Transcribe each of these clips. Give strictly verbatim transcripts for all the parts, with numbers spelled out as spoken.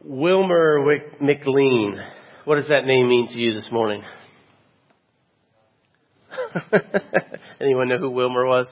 Wilmer Wick- McLean. What does that name mean to you this morning? Anyone know who Wilmer was?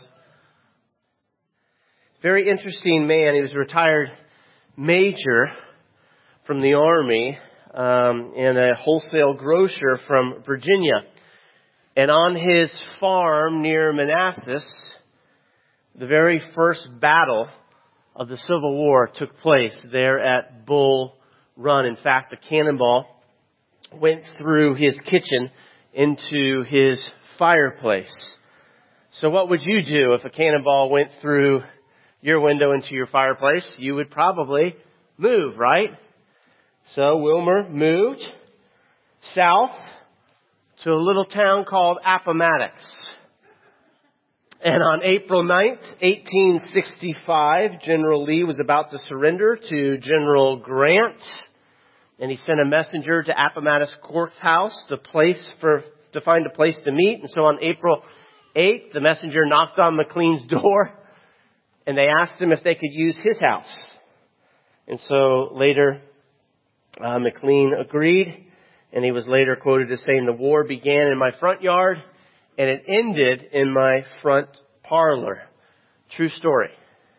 Very interesting man. He was a retired major from the Army um, and a wholesale grocer from Virginia. And on his farm near Manassas, the very first battle of the Civil War took place there at Bull Run. In fact, a cannonball went through his kitchen into his fireplace. So what would you do if a cannonball went through your window into your fireplace? You would probably move, right? So Wilmer moved south to a little town called Appomattox. And on April ninth, eighteen sixty-five, General Lee was about to surrender to General Grant. And he sent a messenger to Appomattox Courthouse to place for, to find a place to meet. And so on April eighth, the messenger knocked on McLean's door and they asked him if they could use his house. And so later, uh, McLean agreed, and he was later quoted as saying, "The war began in my front yard and it ended in my front parlor." True story.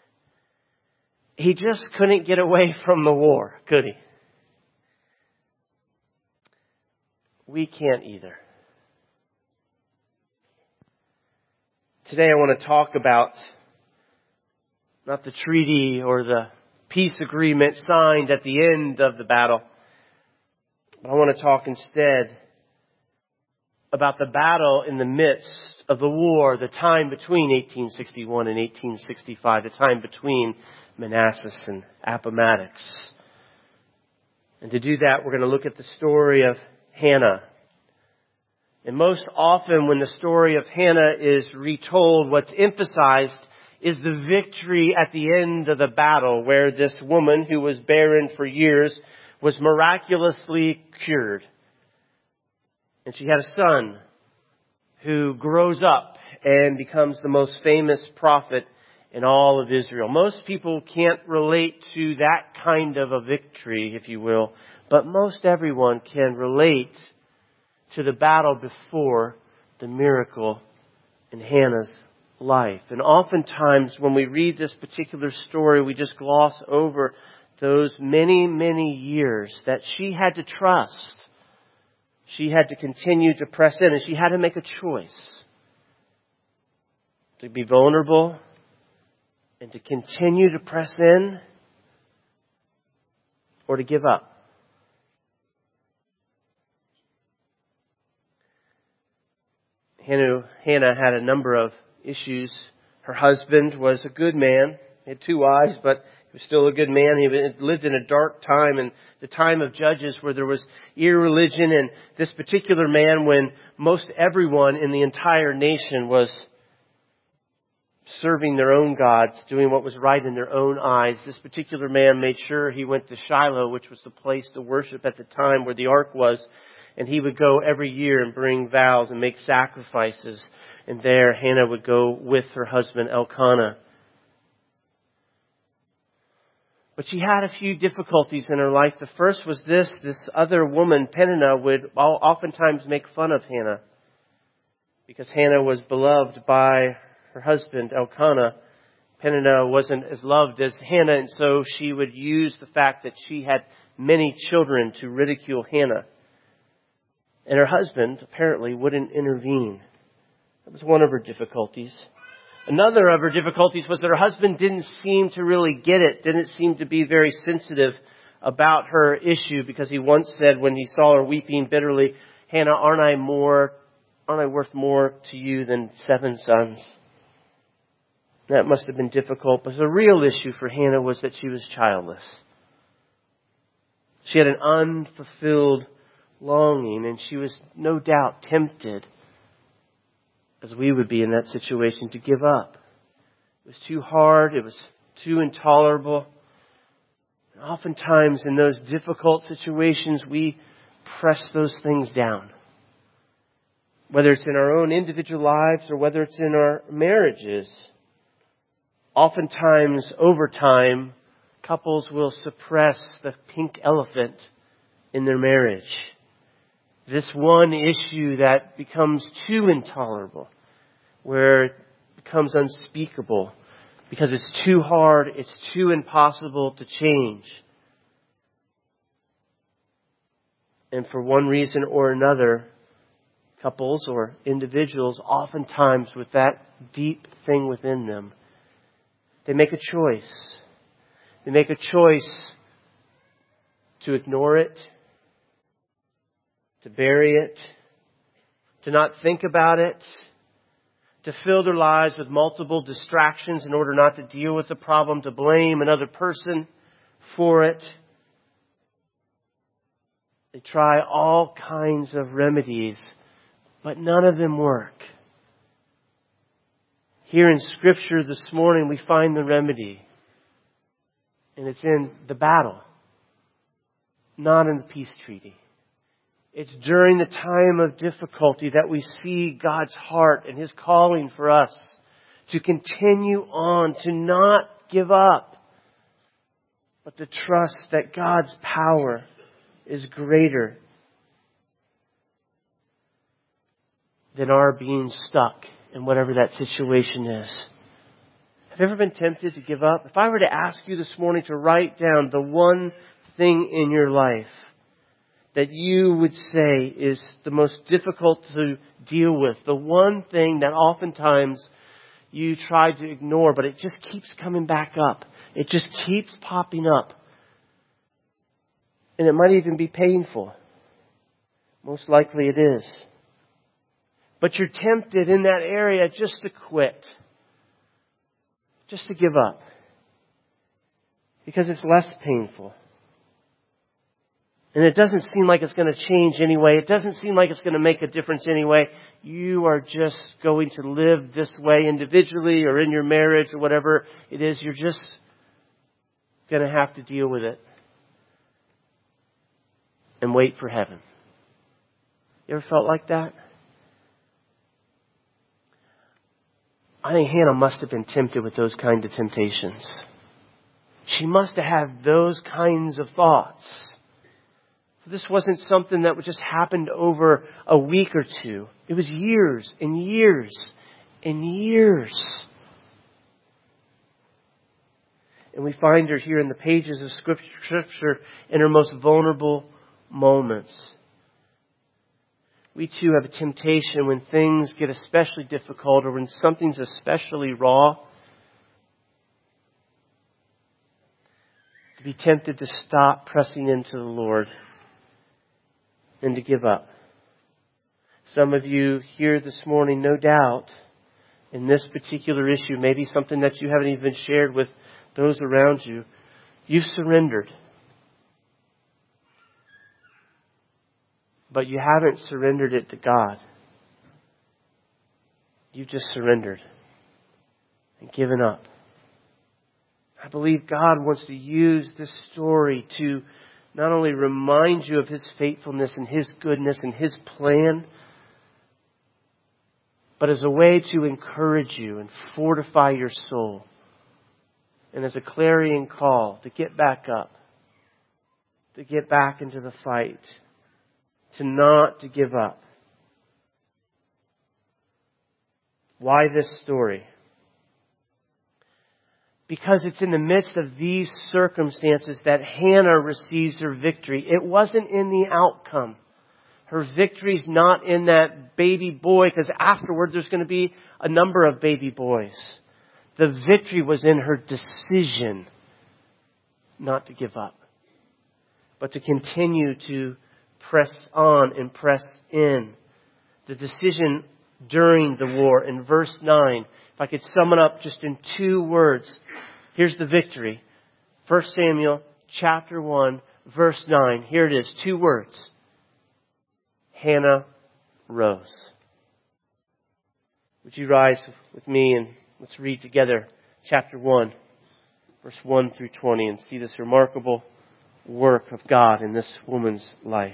He just couldn't get away from the war, could he? We can't either. Today I want to talk about not the treaty or the peace agreement signed at the end of the battle, but I want to talk instead about the battle in the midst of the war, the time between eighteen sixty-one and eighteen sixty-five, the time between Manassas and Appomattox. And to do that, we're going to look at the story of Hannah. And most often when the story of Hannah is retold, what's emphasized is the victory at the end of the battle, where this woman who was barren for years was miraculously cured. And she had a son who grows up and becomes the most famous prophet in all of Israel. Most people can't relate to that kind of a victory, if you will, but most everyone can relate to the battle before the miracle in Hannah's life. And oftentimes when we read this particular story, we just gloss over those many, many years that she had to trust. She had to continue to press in, and she had to make a choice to be vulnerable and to continue to press in, or to give up. Hannah, Hannah had a number of issues. Her husband was a good man. He had two wives, but he was still a good man. He lived in a dark time, in the time of Judges, where there was irreligion. And this particular man, when most everyone in the entire nation was serving their own gods, doing what was right in their own eyes, this particular man made sure he went to Shiloh, which was the place to worship at the time where the ark was. And he would go every year and bring vows and make sacrifices. And there Hannah would go with her husband Elkanah. But she had a few difficulties in her life. The first was this. This other woman, Peninnah, would oftentimes make fun of Hannah, because Hannah was beloved by her husband Elkanah. Peninnah wasn't as loved as Hannah, and so she would use the fact that she had many children to ridicule Hannah. And her husband apparently wouldn't intervene. That was one of her difficulties. Another of her difficulties was that her husband didn't seem to really get it, didn't seem to be very sensitive about her issue, because he once said when he saw her weeping bitterly, "Hannah, aren't I more, aren't I worth more to you than seven sons?" That must have been difficult, but the real issue for Hannah was that she was childless. She had an unfulfilled longing, and she was no doubt tempted, as we would be in that situation, to give up. It was too hard. It was too intolerable. And oftentimes in those difficult situations, we press those things down. Whether it's in our own individual lives or whether it's in our marriages. Oftentimes, over time, couples will suppress the pink elephant in their marriage. This one issue that becomes too intolerable, where it becomes unspeakable because it's too hard, it's too impossible to change. And for one reason or another, couples or individuals, oftentimes with that deep thing within them, they make a choice. They make a choice to ignore it, to bury it, to not think about it, to fill their lives with multiple distractions in order not to deal with the problem, to blame another person for it. They try all kinds of remedies, but none of them work. Here in Scripture this morning, we find the remedy. And it's in the battle, not in the peace treaty. It's during the time of difficulty that we see God's heart and His calling for us to continue on, to not give up, but to trust that God's power is greater than our being stuck in whatever that situation is. Have you ever been tempted to give up? If I were to ask you this morning to write down the one thing in your life that you would say is the most difficult to deal with, the one thing that oftentimes you try to ignore, but it just keeps coming back up. It just keeps popping up. And it might even be painful. Most likely it is. But you're tempted in that area just to quit. Just to give up. Because it's less painful. And it doesn't seem like it's going to change anyway. It doesn't seem like it's going to make a difference anyway. You are just going to live this way individually or in your marriage or whatever it is. You're just going to have to deal with it. And wait for heaven. You ever felt like that? I think Hannah must have been tempted with those kinds of temptations. She must have had those kinds of thoughts. This wasn't something that just happened over a week or two. It was years and years and years. And we find her here in the pages of Scripture in her most vulnerable moments. We too have a temptation when things get especially difficult or when something's especially raw to be tempted to stop pressing into the Lord and to give up. Some of you here this morning, no doubt, in this particular issue, maybe something that you haven't even shared with those around you, you've surrendered. But you haven't surrendered it to God. You've just surrendered and given up. I believe God wants to use this story to not only remind you of His faithfulness and His goodness and His plan, but as a way to encourage you and fortify your soul. And as a clarion call to get back up, to get back into the fight, to not to give up. Why this story? Because it's in the midst of these circumstances that Hannah receives her victory. It wasn't in the outcome. Her victory's not in that baby boy, because afterward there's going to be a number of baby boys. The victory was in her decision not to give up, but to continue to press on and press in. The decision during the war in verse nine. If I could sum it up just in two words. Here's the victory. First Samuel chapter one, verse nine. Here it is. Two words. Hannah rose. Would you rise with me and let's read together chapter one, verse one through twenty, and see this remarkable work of God in this woman's life.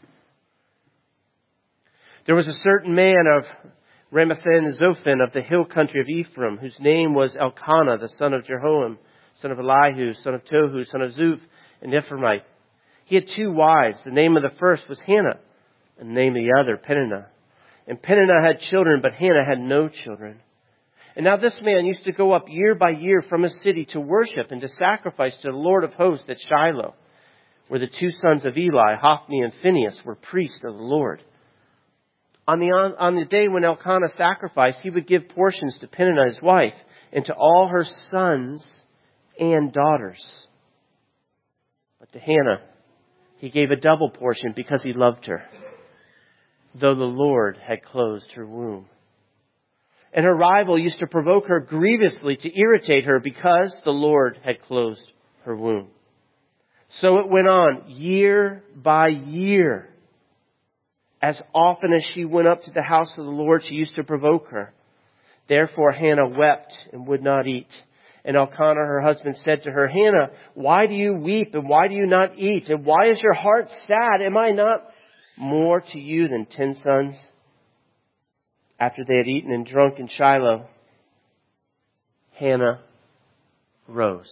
There was a certain man of Ramathaim Zophim of the hill country of Ephraim, whose name was Elkanah, the son of Jeroham, son of Elihu, son of Tohu, son of Zuph, an Ephraimite. He had two wives. The name of the first was Hannah, and the name of the other, Peninnah. And Peninnah had children, but Hannah had no children. And now this man used to go up year by year from his city to worship and to sacrifice to the Lord of hosts at Shiloh, where the two sons of Eli, Hophni and Phinehas, were priests of the Lord. On the, on, on the day when Elkanah sacrificed, he would give portions to Peninnah his wife and to all her sons and daughters. But to Hannah, he gave a double portion because he loved her, though the Lord had closed her womb. And her rival used to provoke her grievously to irritate her because the Lord had closed her womb. So it went on year by year. As often as she went up to the house of the Lord, she used to provoke her. Therefore Hannah wept and would not eat. And Elkanah, her husband, said to her, Hannah, why do you weep and why do you not eat? And why is your heart sad? Am I not more to you than ten sons? After they had eaten and drunk in Shiloh, Hannah rose.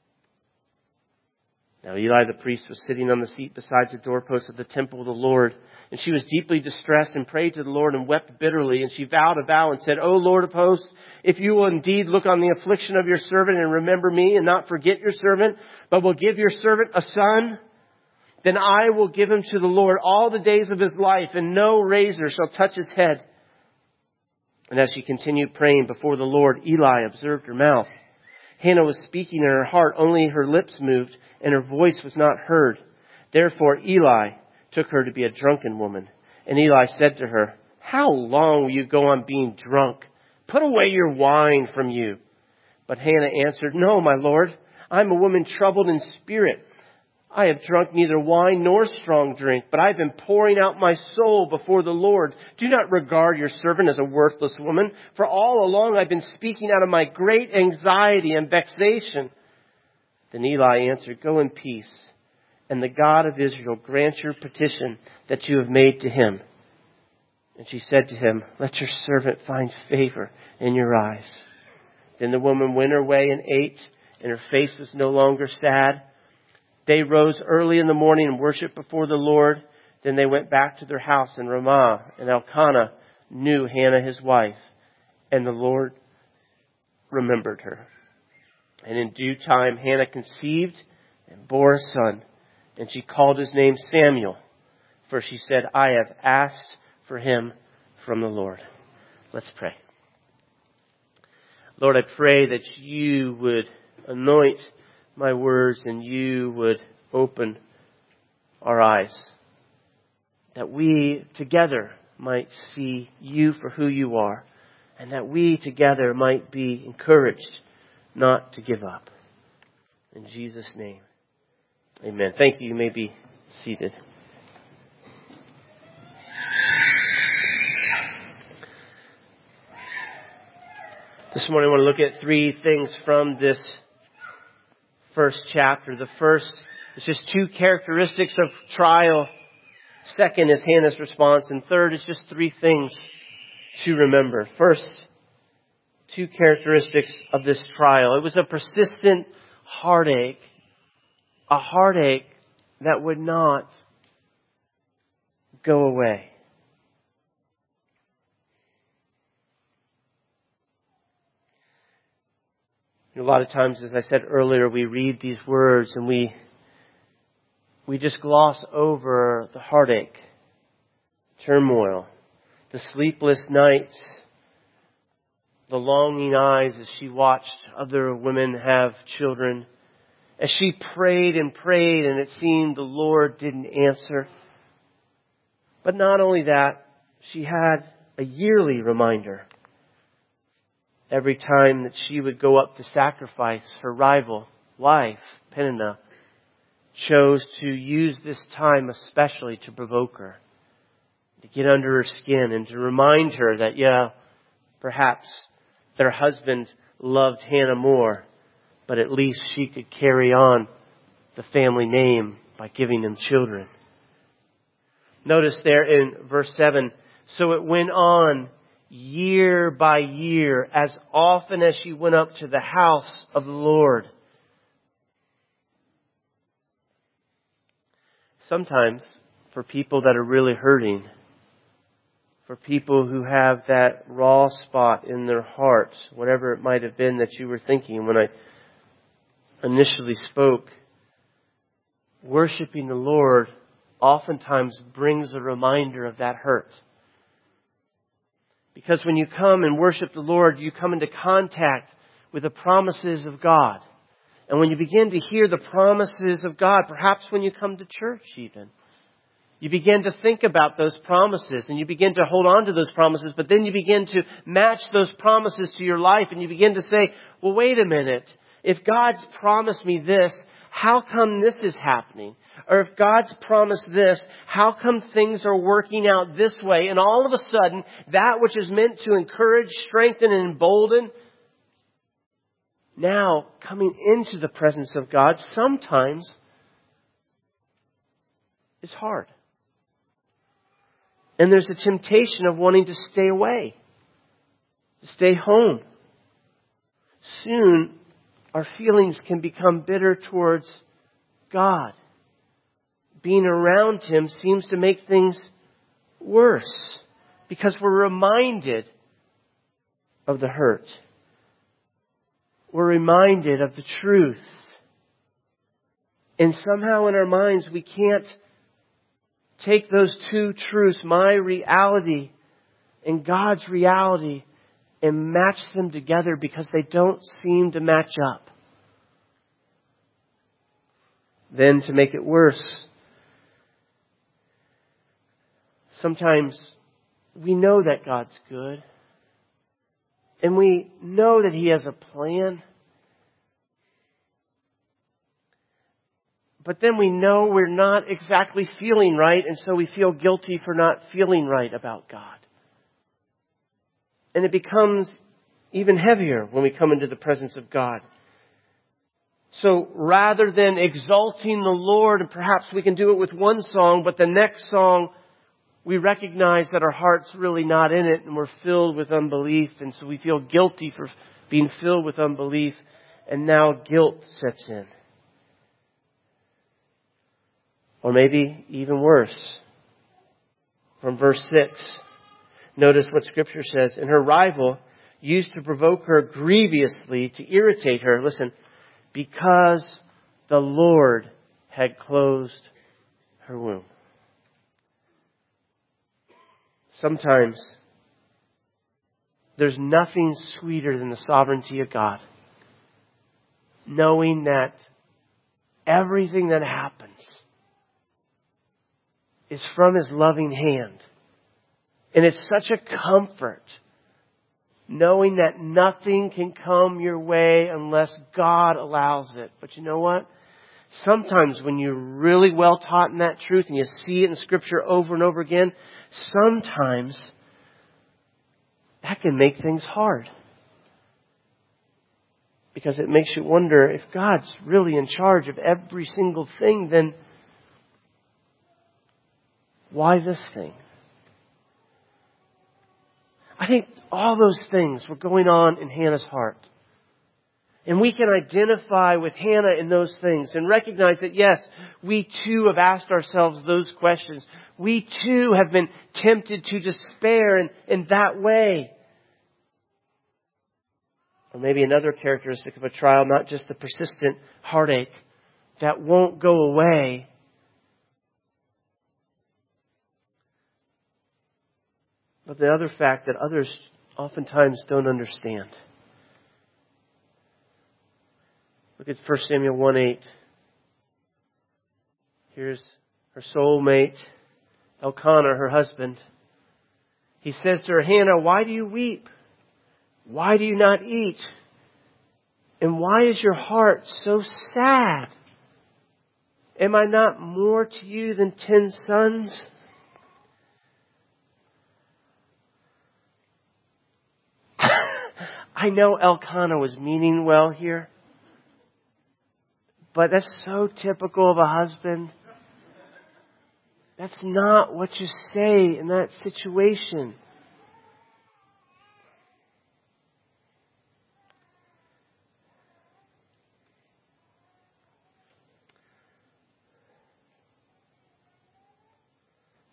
Now Eli the priest was sitting on the seat beside the doorpost of the temple of the Lord. And she was deeply distressed and prayed to the Lord and wept bitterly. And she vowed a vow and said, O Lord of hosts, if you will indeed look on the affliction of your servant and remember me and not forget your servant, but will give your servant a son, then I will give him to the Lord all the days of his life, and no razor shall touch his head. And as she continued praying before the Lord, Eli observed her mouth. Hannah was speaking in her heart, only her lips moved, and her voice was not heard. Therefore Eli took her to be a drunken woman. And Eli said to her, How long will you go on being drunk? Put away your wine from you. But Hannah answered, No, my Lord, I am a woman troubled in spirit. I have drunk neither wine nor strong drink, but I have been pouring out my soul before the Lord. Do not regard your servant as a worthless woman, for all along I've been speaking out of my great anxiety and vexation. Then Eli answered, Go in peace, and the God of Israel grant your petition that you have made to him. And she said to him, Let your servant find favor in your eyes. Then the woman went her way and ate, and her face was no longer sad. They rose early in the morning and worshipped before the Lord. Then they went back to their house in Ramah. And Elkanah knew Hannah his wife, and the Lord remembered her. And in due time Hannah conceived and bore a son, and she called his name Samuel, for she said, I have asked for him from the Lord. Let's pray. Lord, I pray that you would anoint my words and you would open our eyes, that we together might see you for who you are, and that we together might be encouraged not to give up. In Jesus' name, amen. Thank you. You may be seated. This morning I want to look at three things from this first chapter. The first is just two characteristics of trial. Second is Hannah's response. And third is just three things to remember. First, two characteristics of this trial. It was a persistent heartache. A heartache that would not go away. A lot of times, as I said earlier, we read these words and we we just gloss over the heartache, turmoil, the sleepless nights, the longing eyes as she watched other women have children, as she prayed and prayed and it seemed the Lord didn't answer. But not only that, she had a yearly reminder. Every time that she would go up to sacrifice, her rival, wife, Peninnah, chose to use this time especially to provoke her, to get under her skin and to remind her that, yeah, perhaps their husband loved Hannah more, but at least she could carry on the family name by giving them children. Notice there in verse seven, so it went on year by year, as often as she went up to the house of the Lord. sometimes for people that are really hurting, for people who have that raw spot in their heart, whatever it might have been that you were thinking when I initially spoke, worshiping the Lord oftentimes brings a reminder of that hurt. Because when you come and worship the Lord, you come into contact with the promises of God. And when you begin to hear the promises of God, perhaps when you come to church even, you begin to think about those promises and you begin to hold on to those promises, but then you begin to match those promises to your life and you begin to say, well, wait a minute. If God's promised me this, how come this is happening? Or if God's promised this, how come things are working out this way? And all of a sudden, that which is meant to encourage, strengthen, and embolden, now coming into the presence of God, sometimes is hard. And there's a temptation of wanting to stay away, to stay home. Soon, our feelings can become bitter towards God. Being around Him seems to make things worse because we're reminded of the hurt. We're reminded of the truth. And somehow in our minds we can't take those two truths, my reality and God's reality, and match them together because they don't seem to match up. Then to make it worse, sometimes we know that God's good. And we know that He has a plan. But then we know we're not exactly feeling right, and so we feel guilty for not feeling right about God. And it becomes even heavier when we come into the presence of God. So rather than exalting the Lord, and perhaps we can do it with one song, but the next song we recognize that our heart's really not in it and we're filled with unbelief. And so we feel guilty for being filled with unbelief. And now guilt sets in. Or maybe even worse. From verse six. Notice what Scripture says. And her rival used to provoke her grievously to irritate her. Listen. Because the Lord had closed her womb. Sometimes there's nothing sweeter than the sovereignty of God. Knowing that everything that happens is from His loving hand. And it's such a comfort knowing that nothing can come your way unless God allows it. But you know what? Sometimes when you're really well taught in that truth and you see it in Scripture over and over again, sometimes that can make things hard. Because it makes you wonder, if God's really in charge of every single thing, then why this thing? I think all those things were going on in Hannah's heart. And we can identify with Hannah in those things and recognize that, yes, we too have asked ourselves those questions. We too have been tempted to despair in, in that way. Or maybe another characteristic of a trial, not just the persistent heartache that won't go away, but the other fact that others oftentimes don't understand. Look at First Samuel one eight. Here's her soulmate, Elkanah, her husband. He says to her, Hannah, why do you weep? Why do you not eat? And why is your heart so sad? Am I not more to you than ten sons? I know Elkanah was meaning well here. But that's so typical of a husband. That's not what you say in that situation.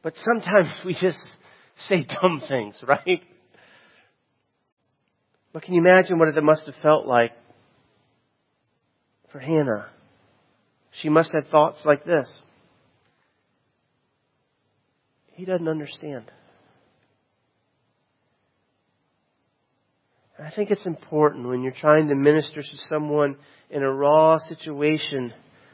But sometimes we just say dumb things, right? But can you imagine what it must have felt like for Hannah? She must have thoughts like this. He doesn't understand. And I think it's important when you're trying to minister to someone in a raw situation,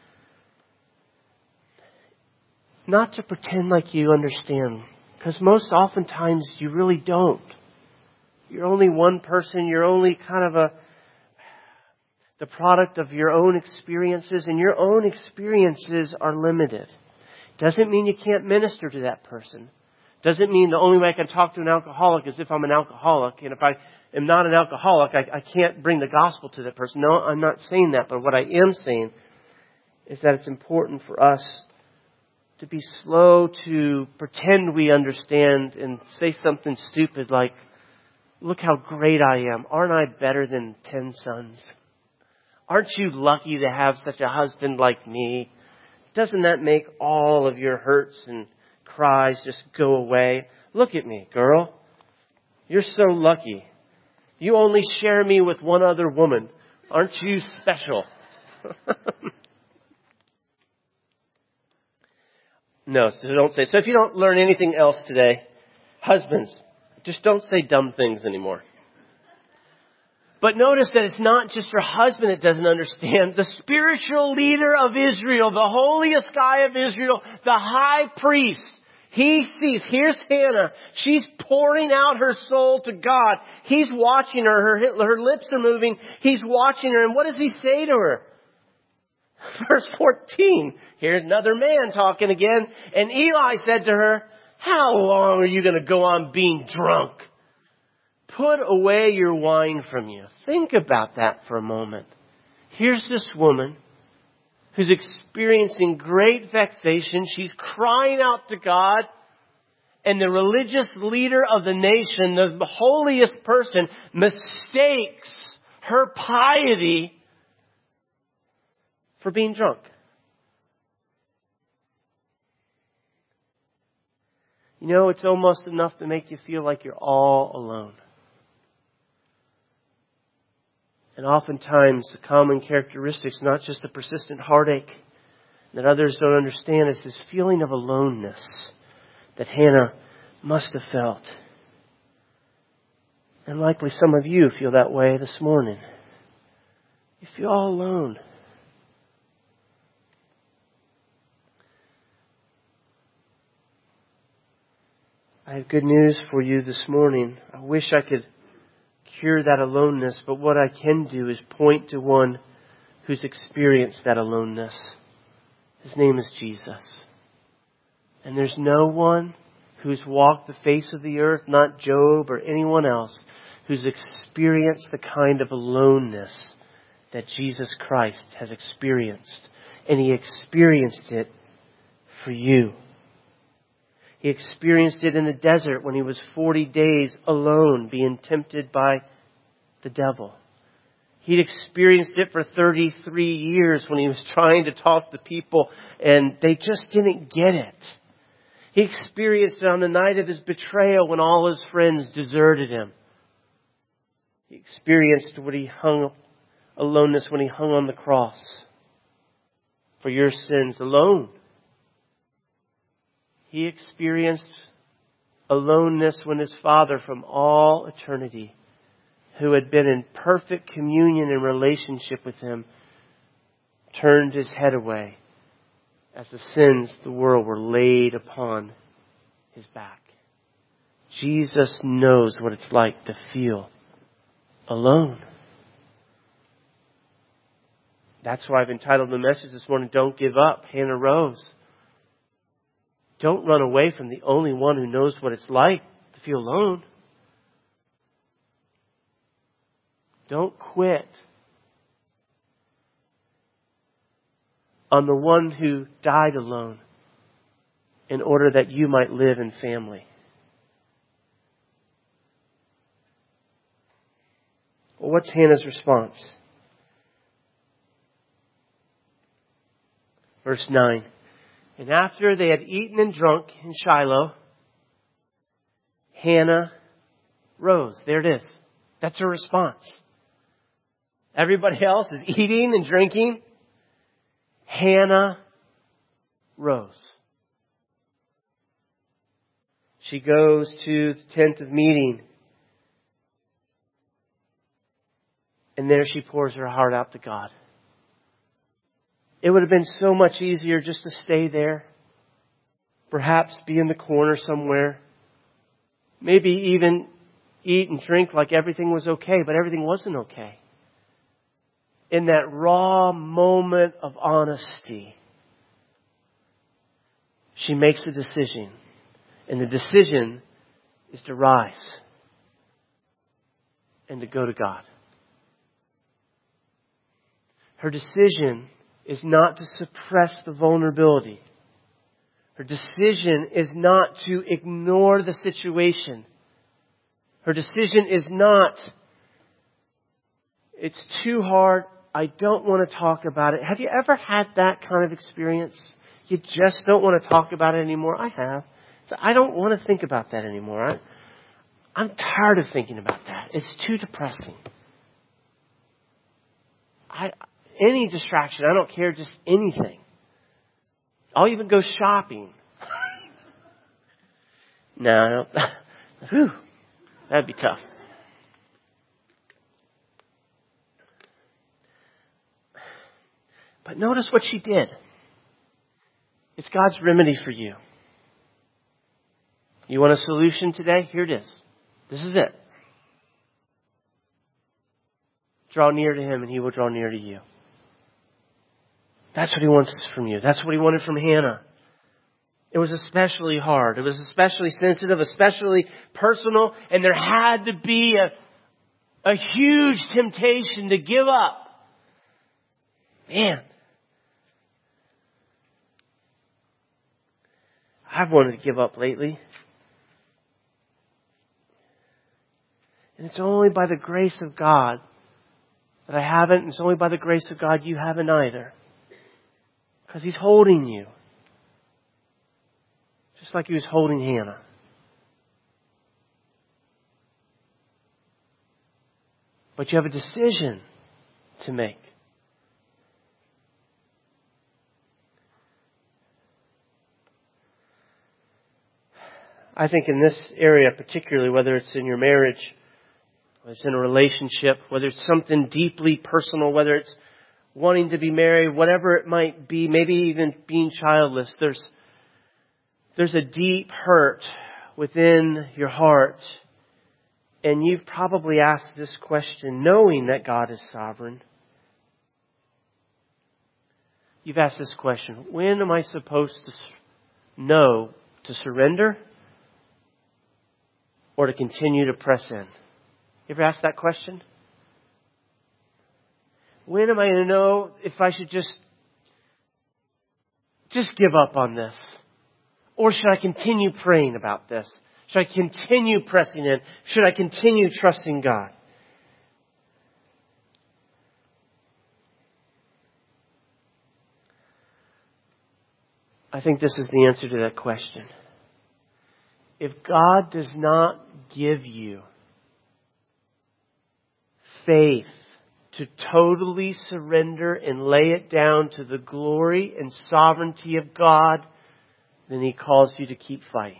not to pretend like you understand. Because most oftentimes you really don't. You're only one person. You're only kind of a the product of your own experiences. And your own experiences are limited. Doesn't mean you can't minister to that person. Doesn't mean the only way I can talk to an alcoholic is if I'm an alcoholic. And if I am not an alcoholic, I, I can't bring the gospel to that person. No, I'm not saying that. But what I am saying is that it's important for us to be slow to pretend we understand and say something stupid like, look how great I am. Aren't I better than ten sons? Aren't you lucky to have such a husband like me? Doesn't that make all of your hurts and cries just go away? Look at me, girl. You're so lucky. You only share me with one other woman. Aren't you special? No, so don't say. So if you don't learn anything else today, husbands, just don't say dumb things anymore. But notice that it's not just her husband that doesn't understand. The spiritual leader of Israel, the holiest guy of Israel, the high priest, he sees, here's Hannah. She's pouring out her soul to God. He's watching her. Her, her lips are moving. He's watching her. And what does he say to her? Verse fourteen. Here's another man talking again. And Eli said to her, how long are you going to go on being drunk? Put away your wine from you. Think about that for a moment. Here's this woman who's experiencing great vexation. She's crying out to God. And the religious leader of the nation, the holiest person, mistakes her piety for being drunk. You know, it's almost enough to make you feel like you're all alone. And oftentimes the common characteristics, not just the persistent heartache that others don't understand, is this feeling of aloneness that Hannah must have felt. And likely some of you feel that way this morning. You feel all alone. I have good news for you this morning. I wish I could cure that aloneness, but what I can do is point to one who's experienced that aloneness. His name is Jesus. And there's no one who's walked the face of the earth, not Job or anyone else, who's experienced the kind of aloneness that Jesus Christ has experienced. And He experienced it for you. He experienced it in the desert when He was forty days alone being tempted by the devil. He'd experienced it for thirty-three years when He was trying to talk to people and they just didn't get it. He experienced it on the night of His betrayal when all His friends deserted Him. He experienced what He hung, aloneness when He hung on the cross for your sins alone. He experienced aloneness when His Father from all eternity, who had been in perfect communion and relationship with Him, turned His head away as the sins of the world were laid upon His back. Jesus knows what it's like to feel alone. That's why I've entitled the message this morning, Don't Give Up, Hannah Rose. Don't run away from the only one who knows what it's like to feel alone. Don't quit on the one who died alone in order that you might live in family. Well, what's Hannah's response? Verse nine. And after they had eaten and drunk in Shiloh, Hannah rose. There it is. That's her response. Everybody else is eating and drinking. Hannah rose. She goes to the tent of meeting. And there she pours her heart out to God. It would have been so much easier just to stay there. Perhaps be in the corner somewhere. Maybe even eat and drink like everything was okay, but everything wasn't okay. In that raw moment of honesty, she makes a decision. And the decision is to rise and to go to God. Her decision is not to suppress the vulnerability. Her decision is not to ignore the situation. Her decision is not, it's too hard, I don't want to talk about it. Have you ever had that kind of experience? You just don't want to talk about it anymore? I have. So I don't want to think about that anymore. I, I'm tired of thinking about that. It's too depressing. I, any distraction, I don't care, just anything. I'll even go shopping. No, I don't. Whew, that'd be tough. But notice what she did. It's God's remedy for you. You want a solution today? Here it is. This is it. Draw near to Him and He will draw near to you. That's what He wants from you. That's what He wanted from Hannah. It was especially hard. It was especially sensitive, especially personal, and there had to be a, a huge temptation to give up. Man. I've wanted to give up lately. And it's only by the grace of God that I haven't. And it's only by the grace of God you haven't either. Because He's holding you. Just like He was holding Hannah. But you have a decision to make. I think in this area particularly, whether it's in your marriage, whether it's in a relationship, whether it's something deeply personal, whether it's wanting to be married, whatever it might be, maybe even being childless, there's there's a deep hurt within your heart. And you've probably asked this question knowing that God is sovereign. You've asked this question, when am I supposed to know to surrender or to continue to press in? You ever asked that question? When am I going to know if I should just, just give up on this? Or should I continue praying about this? Should I continue pressing in? Should I continue trusting God? I think this is the answer to that question. If God does not give you faith to totally surrender and lay it down to the glory and sovereignty of God, then He calls you to keep fighting.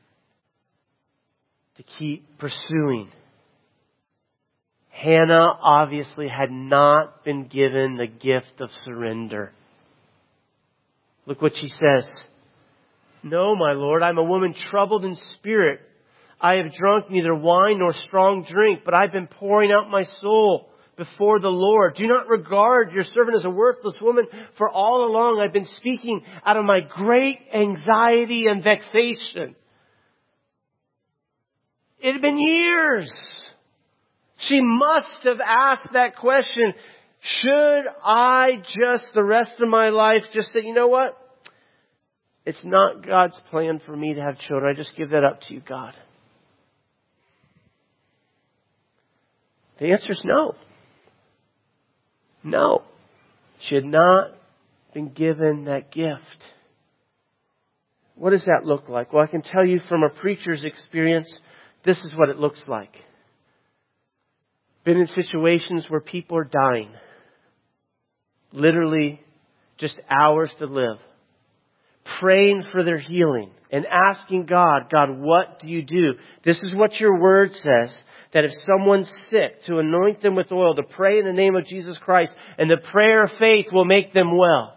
To keep pursuing. Hannah obviously had not been given the gift of surrender. Look what she says. No, my Lord, I'm a woman troubled in spirit. I have drunk neither wine nor strong drink, but I've been pouring out my soul before the Lord. Do not regard your servant as a worthless woman, for all along I've been speaking out of my great anxiety and vexation. It had been years. She must have asked that question. Should I just, the rest of my life, just say, you know what? It's not God's plan for me to have children. I just give that up to you, God. The answer is no. No. She had not been given that gift. What does that look like? Well, I can tell you from a preacher's experience, this is what it looks like. Been in situations where people are dying. Literally just hours to live. Praying for their healing and asking God, God, what do you do? This is what your word says, that if someone's sick, to anoint them with oil, to pray in the name of Jesus Christ, and the prayer of faith will make them well.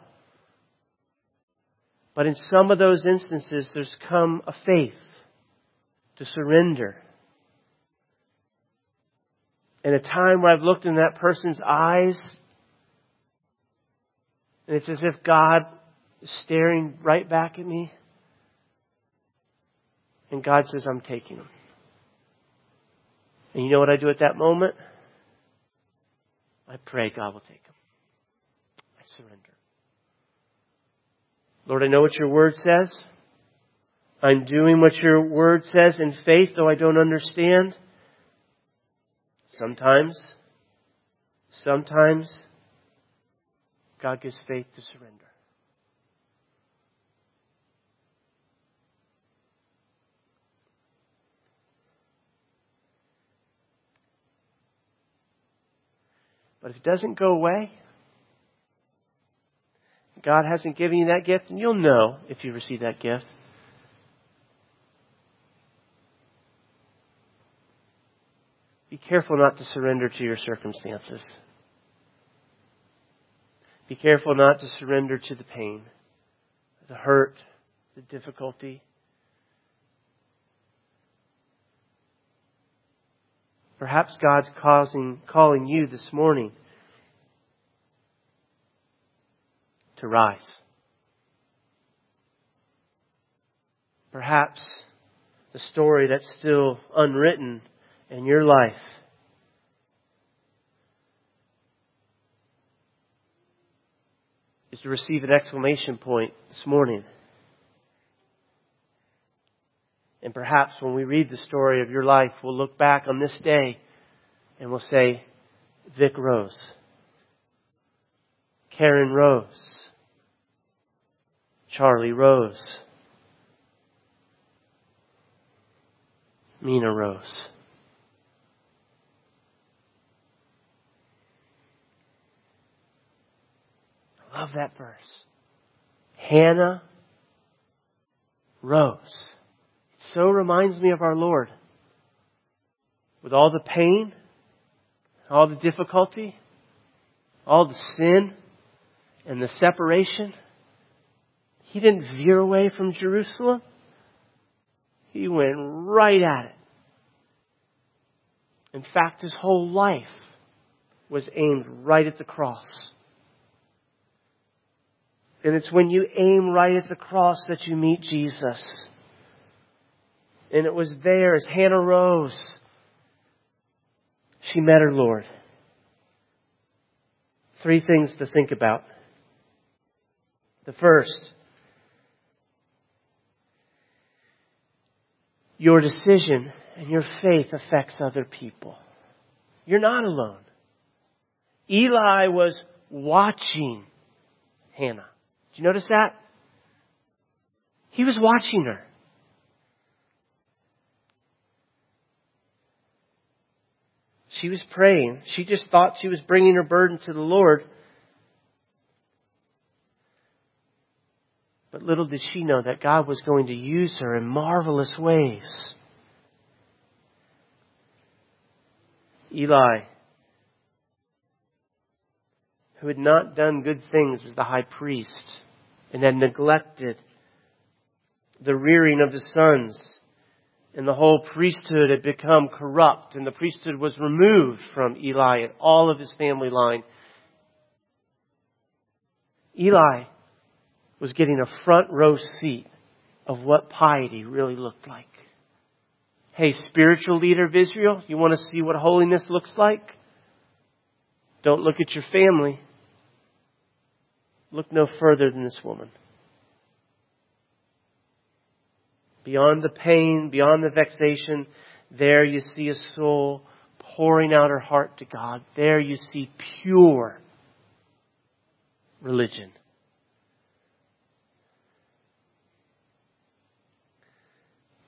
But in some of those instances, there's come a faith to surrender. In a time where I've looked in that person's eyes, and it's as if God is staring right back at me. And God says, I'm taking them. And you know what I do at that moment? I pray God will take them. I surrender. Lord, I know what your word says. I'm doing what your word says in faith, though I don't understand. Sometimes, sometimes, God gives faith to surrender. But if it doesn't go away, God hasn't given you that gift, and you'll know if you receive that gift. Be careful not to surrender to your circumstances. Be careful not to surrender to the pain, the hurt, the difficulty. Perhaps God's causing, calling you this morning to rise. Perhaps the story that's still unwritten in your life is to receive an exclamation point this morning. And perhaps when we read the story of your life, we'll look back on this day and we'll say, Vic Rose, Karen Rose, Charlie Rose, Mina Rose. I love that verse. Hannah rose. It so reminds me of our Lord. With all the pain, all the difficulty, all the sin, and the separation, He didn't veer away from Jerusalem. He went right at it. In fact, His whole life was aimed right at the cross. And it's when you aim right at the cross that you meet Jesus. And it was there as Hannah rose, she met her Lord. Three things to think about. The first, your decision and your faith affects other people. You're not alone. Eli was watching Hannah. Did you notice that? He was watching her. She was praying. She just thought she was bringing her burden to the Lord. But little did she know that God was going to use her in marvelous ways. Eli, who had not done good things as the high priest and had neglected the rearing of his sons, and the whole priesthood had become corrupt, and the priesthood was removed from Eli and all of his family line. Eli was getting a front row seat of what piety really looked like. Hey, spiritual leader of Israel, you want to see what holiness looks like? Don't look at your family. Look no further than this woman. Beyond the pain, beyond the vexation, there you see a soul pouring out her heart to God. There you see pure religion.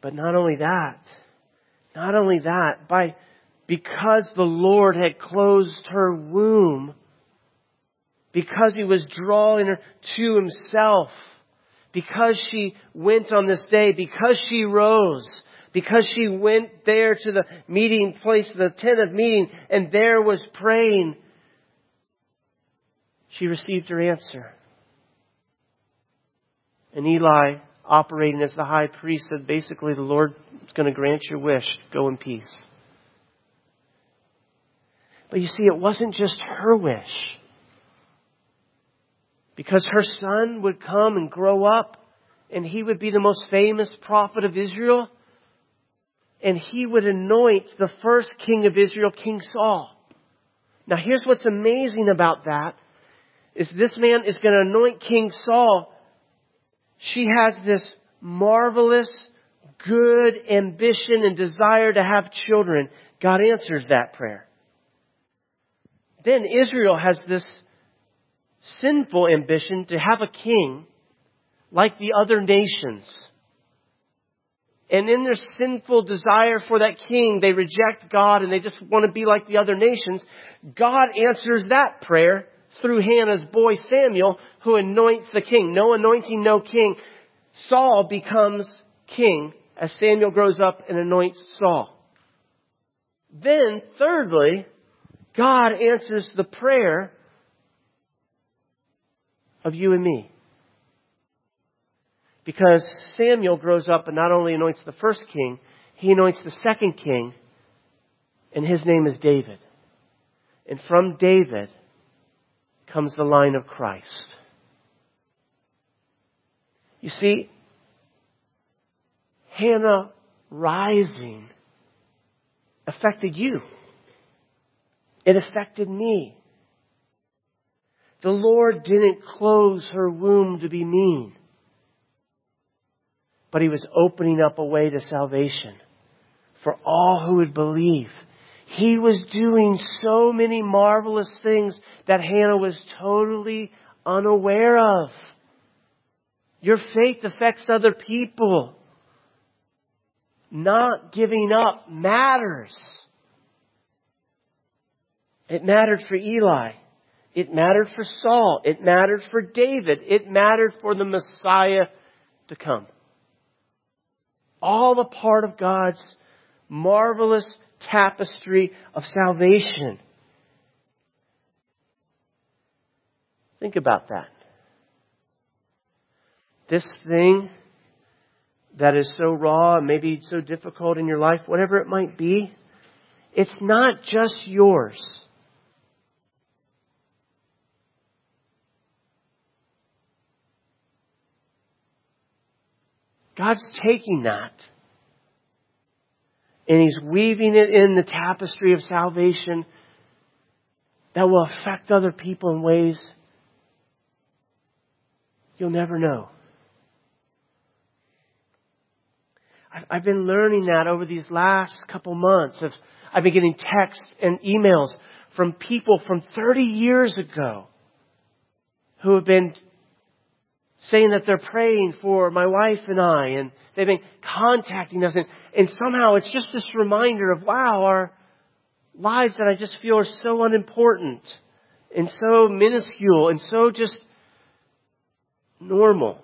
But not only that, not only that, by because the Lord had closed her womb, because He was drawing her to Himself, because she went on this day, because she rose, because she went there to the meeting place, the tent of meeting, and there was praying, she received her answer. And Eli, operating as the high priest, said basically, the Lord is going to grant your wish. Go in peace. But you see, it wasn't just her wish. Because her son would come and grow up, and he would be the most famous prophet of Israel, and he would anoint the first king of Israel, King Saul. Now here's what's amazing about that, is this man is going to anoint King Saul. She has this marvelous, good ambition and desire to have children. God answers that prayer. Then Israel has this sinful ambition to have a king like the other nations. And in their sinful desire for that king, they reject God and they just want to be like the other nations. God answers that prayer through Hannah's boy Samuel, who anoints the king. No anointing, no king. Saul becomes king as Samuel grows up and anoints Saul. Then, thirdly, God answers the prayer of you and me. Because Samuel grows up and not only anoints the first king, he anoints the second king, and his name is David. And from David comes the line of Christ. You see, Hannah rising affected you. It affected me. The Lord didn't close her womb to be mean, but He was opening up a way to salvation for all who would believe. He was doing so many marvelous things that Hannah was totally unaware of. Your faith affects other people. Not giving up matters. It mattered for Eli. It mattered for Saul. It mattered for David. It mattered for the Messiah to come. All a part of God's marvelous tapestry of salvation. Think about that. This thing that is so raw and maybe so difficult in your life, whatever it might be, it's not just yours. God's taking that and He's weaving it in the tapestry of salvation that will affect other people in ways you'll never know. I've been learning that over these last couple months. As I've been getting texts and emails from people from thirty years ago who have been saying that they're praying for my wife and I, and they've been contacting us. And, and somehow it's just this reminder of, wow, our lives that I just feel are so unimportant and so minuscule and so just normal.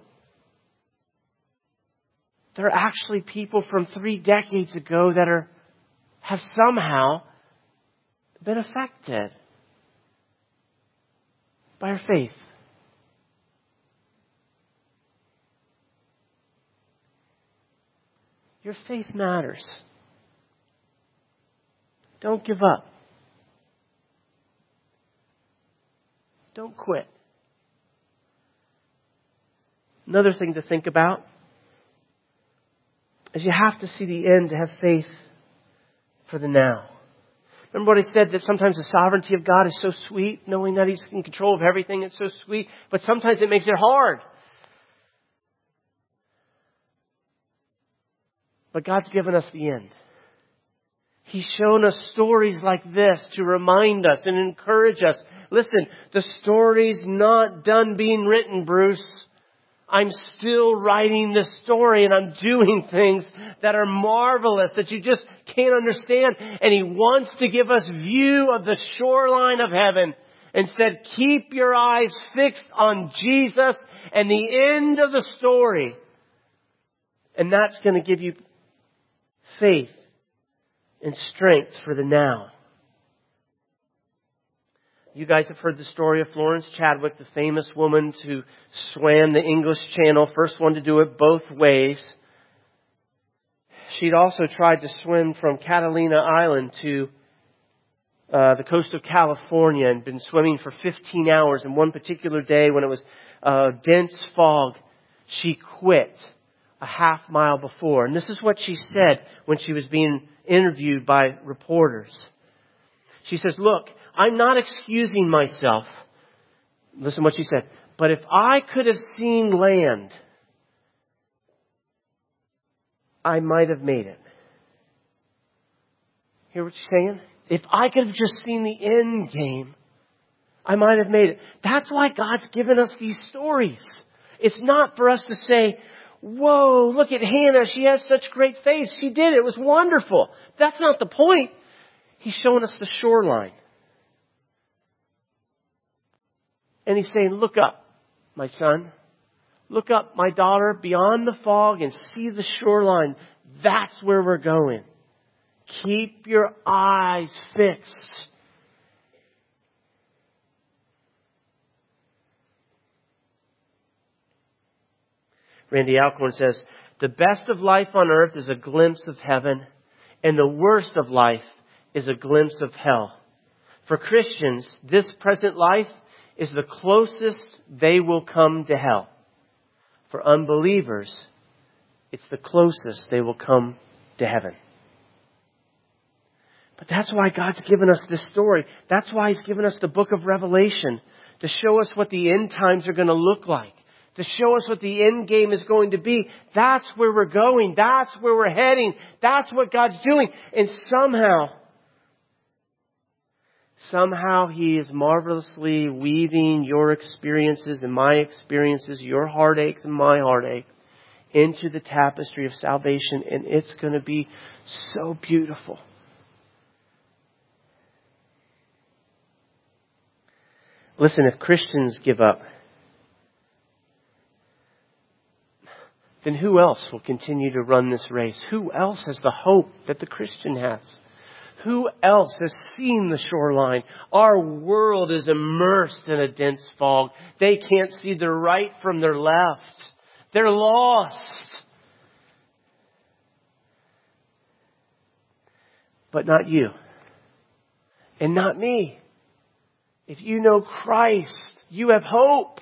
There are actually people from three decades ago that are have somehow been affected by our faith. Your faith matters. Don't give up. Don't quit. Another thing to think about is you have to see the end to have faith for the now. Remember what I said, that sometimes the sovereignty of God is so sweet, knowing that He's in control of everything. It's so sweet, but sometimes it makes it hard. But God's given us the end. He's shown us stories like this to remind us and encourage us. Listen, the story's not done being written, Bruce. I'm still writing this story and I'm doing things that are marvelous that you just can't understand. And He wants to give us view of the shoreline of heaven and said, keep your eyes fixed on Jesus and the end of the story. And that's going to give you faith and strength for the now. You guys have heard the story of Florence Chadwick, the famous woman who swam the English Channel, first one to do it both ways. She'd also tried to swim from Catalina Island to uh, the coast of California and been swimming for fifteen hours. And one particular day when it was uh, dense fog, she quit a half mile before. And this is what she said when she was being interviewed by reporters. She says, look, I'm not excusing myself. Listen to what she said. But if I could have seen land, I might have made it. Hear what she's saying? If I could have just seen the end game, I might have made it. That's why God's given us these stories. It's not for us to say, whoa, look at Hannah. She has such great faith. She did it. It was wonderful. That's not the point. He's showing us the shoreline. And He's saying, look up, my son. Look up, my daughter, beyond the fog and see the shoreline. That's where we're going. Keep your eyes fixed. Randy Alcorn says, the best of life on earth is a glimpse of heaven, and the worst of life is a glimpse of hell. For Christians, this present life is the closest they will come to hell. For unbelievers, it's the closest they will come to heaven. But that's why God's given us this story. That's why He's given us the book of Revelation, to show us what the end times are going to look like, to show us what the end game is going to be. That's where we're going. That's where we're heading. That's what God's doing. And somehow, somehow He is marvelously weaving your experiences and my experiences, your heartaches and my heartache, into the tapestry of salvation. And it's going to be so beautiful. Listen, if Christians give up, then who else will continue to run this race? Who else has the hope that the Christian has? Who else has seen the shoreline? Our world is immersed in a dense fog. They can't see their right from their left. They're lost. But not you. And not me. If you know Christ, you have hope.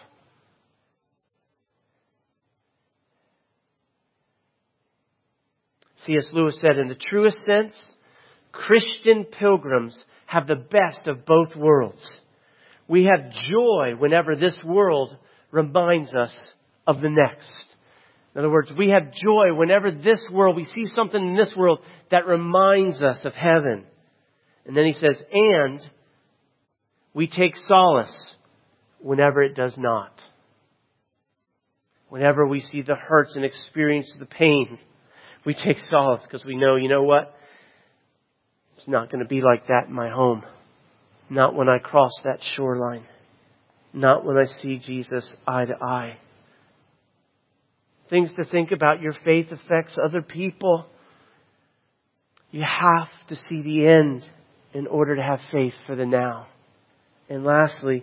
C S Lewis said, in the truest sense, Christian pilgrims have the best of both worlds. We have joy whenever this world reminds us of the next. In other words, we have joy whenever this world, we see something in this world that reminds us of heaven. And then he says, and we take solace whenever it does not. Whenever we see the hurts and experience the pain, we take solace because we know, you know what? It's not going to be like that in my home. Not when I cross that shoreline. Not when I see Jesus eye to eye. Things to think about. Your faith affects other people. You have to see the end in order to have faith for the now. And lastly,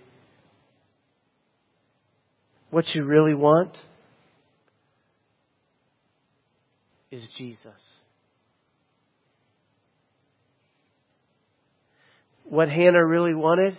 what you really want is Jesus. What Hannah really wanted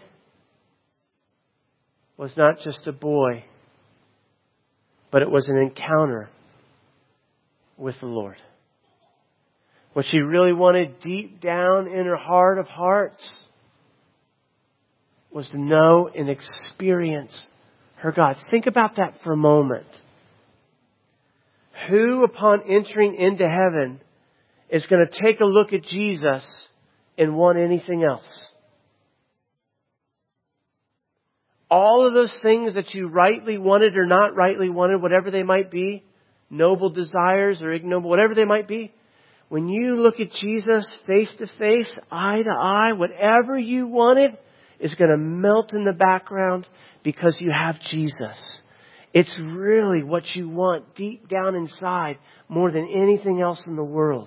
was not just a boy, but it was an encounter with the Lord. What she really wanted deep down in her heart of hearts was to know and experience her God. Think about that for a moment. Who, upon entering into heaven, is going to take a look at Jesus and want anything else? all of those things that you rightly wanted or not rightly wanted, whatever they might be, noble desires or ignoble, whatever they might be, when you look at Jesus face to face, eye to eye, whatever you wanted is going to melt in the background because you have Jesus. It's really what you want deep down inside more than anything else in the world.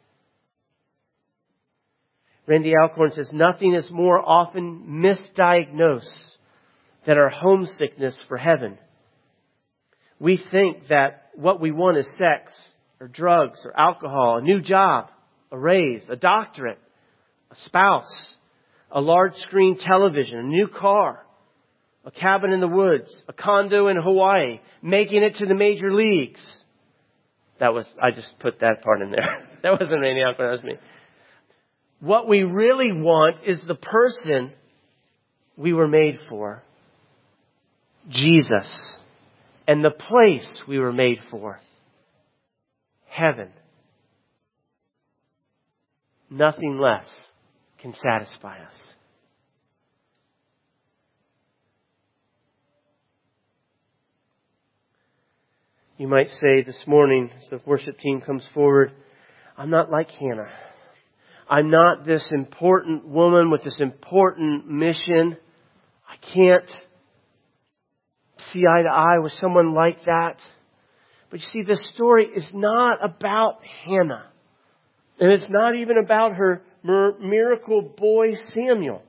Randy Alcorn says, nothing is more often misdiagnosed than our homesickness for heaven. We think that what we want is sex, or drugs, or alcohol, a new job, a raise, a doctorate, a spouse, a large screen television, a new car, a cabin in the woods, a condo in Hawaii, making it to the major leagues. That was, I just put that part in there. That wasn't Randy Alcorn, that was me. What we really want is the person we were made for, Jesus, and the place we were made for, heaven. Nothing less can satisfy us. You might say this morning, as the worship team comes forward, I'm not like Hannah. I'm not this important woman with this important mission. I can't see eye to eye with someone like that. But you see, this story is not about Hannah. And it's not even about her miracle boy Samuel.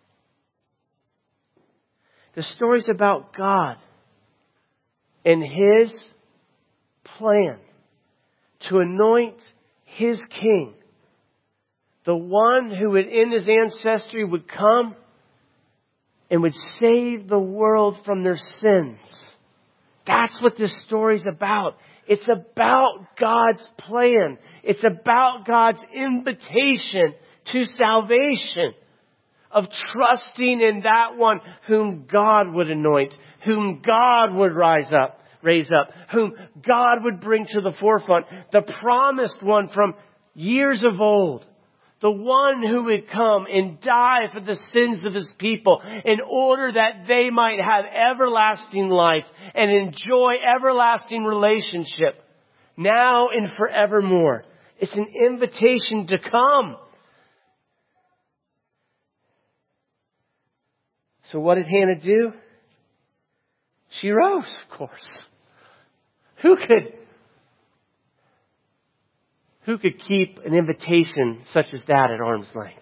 The story's about God and His plan to anoint His king. The one who would, in His ancestry would come and would save the world from their sins. That's what this story's about. It's about God's plan. It's about God's invitation to salvation, of trusting in that one whom God would anoint, whom God would rise up, raise up, whom God would bring to the forefront, the promised one from years of old. The one who would come and die for the sins of His people in order that they might have everlasting life and enjoy everlasting relationship now and forevermore. It's an invitation to come. So what did Hannah do? She rose, of course. Who could Who could keep an invitation such as that at arm's length?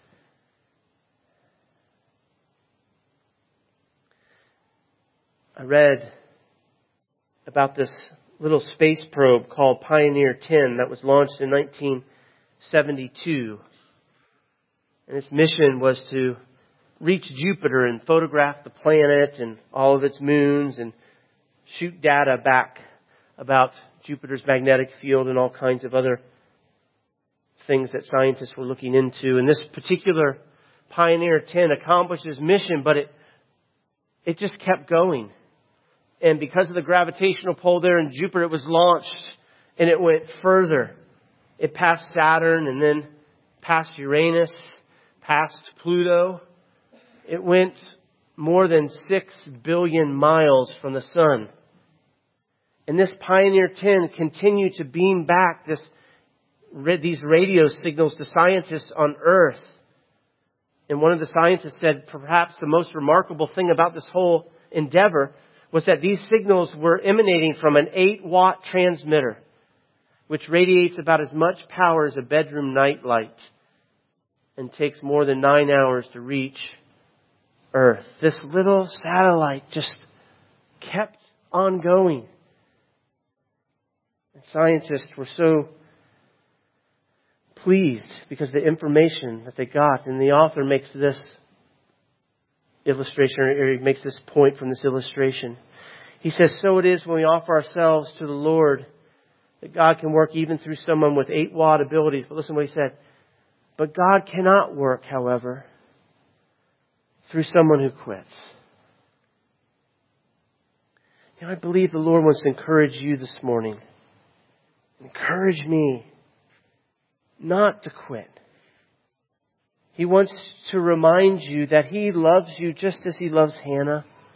I read about this little space probe called Pioneer ten that was launched in nineteen seventy-two. And its mission was to reach Jupiter and photograph the planet and all of its moons and shoot data back about Jupiter's magnetic field and all kinds of other things that scientists were looking into. And this particular Pioneer ten accomplished its mission, but it it just kept going. And because of the gravitational pull there in Jupiter, it was launched and it went further. It passed Saturn and then past Uranus, past Pluto. It went more than six billion miles from the sun. And this Pioneer ten continued to beam back this, these radio signals to scientists on Earth. And one of the scientists said perhaps the most remarkable thing about this whole endeavor was that these signals were emanating from an eight watt transmitter, which radiates about as much power as a bedroom nightlight and takes more than nine hours to reach Earth. This little satellite just kept on going. And scientists were so pleased because the information that they got, and the author makes this illustration, or he makes this point from this illustration. He says, so it is when we offer ourselves to the Lord that God can work even through someone with eight watt abilities. But listen to what he said. But God cannot work, however, through someone who quits. You know, I believe the Lord wants to encourage you this morning. Encourage me not to quit. He wants to remind you that He loves you just as He loves Hannah.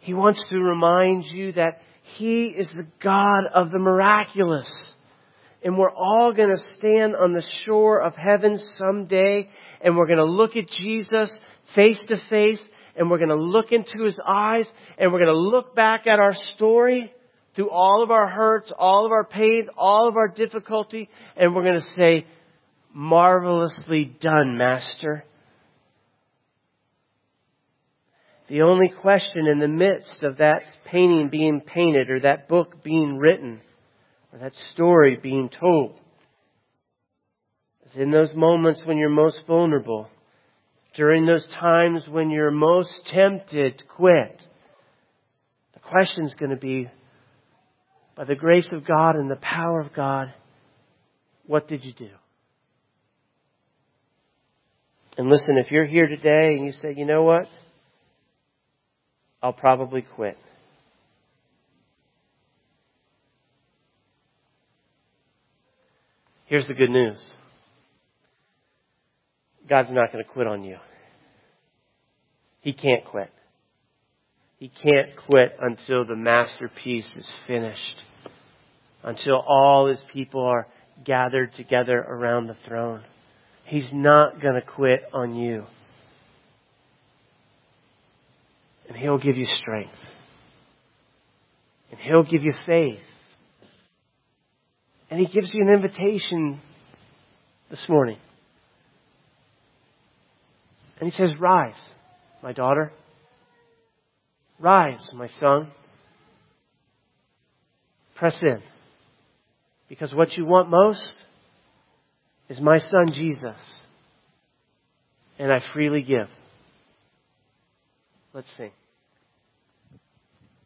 He wants to remind you that He is the God of the miraculous. And we're all going to stand on the shore of heaven someday, and we're going to look at Jesus face to face, and we're going to look into His eyes, and we're going to look back at our story through all of our hurts, all of our pain, all of our difficulty, and we're going to say, "Marvelously done, Master." The only question in the midst of that painting being painted, or that book being written, or that story being told, is in those moments when you're most vulnerable, during those times when you're most tempted to quit. The question's going to be, by the grace of God and the power of God, what did you do? And listen, if you're here today and you say, "You know what? I'll probably quit." Here's the good news. God's not going to quit on you. He can't quit. He can't quit until the masterpiece is finished. Until all His people are gathered together around the throne. He's not going to quit on you. And He'll give you strength. And He'll give you faith. And He gives you an invitation this morning. And He says, "Rise, my daughter. Rise, my son. Press in. Because what you want most is my Son Jesus. And I freely give." Let's sing.